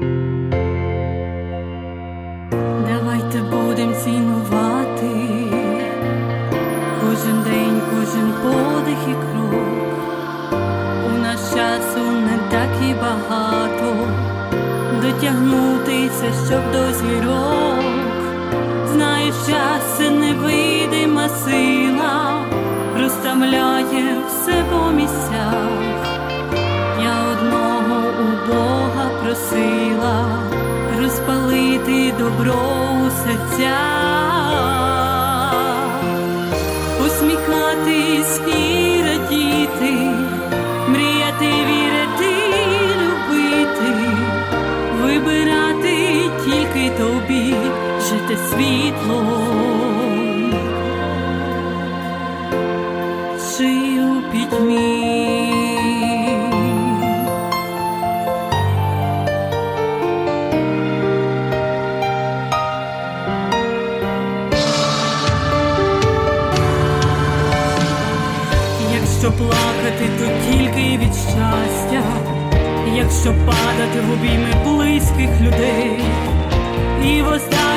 Давайте будем цінувати кожен день, кожен подих і крок. У нас часу не так і багато дотягнутися, щоб до зірок. Знаєш, час – це невидима сила, розставляє все по місцях. Я одного у Бога просила розпалити добро у серцях, усміхатись і радіти, мріяти, вірити, любити, вибирати тільки тобі жити світлом чи у пітьмі. Якщо плакати, то тільки від щастя, якщо падати в обійми близьких людей і востаннє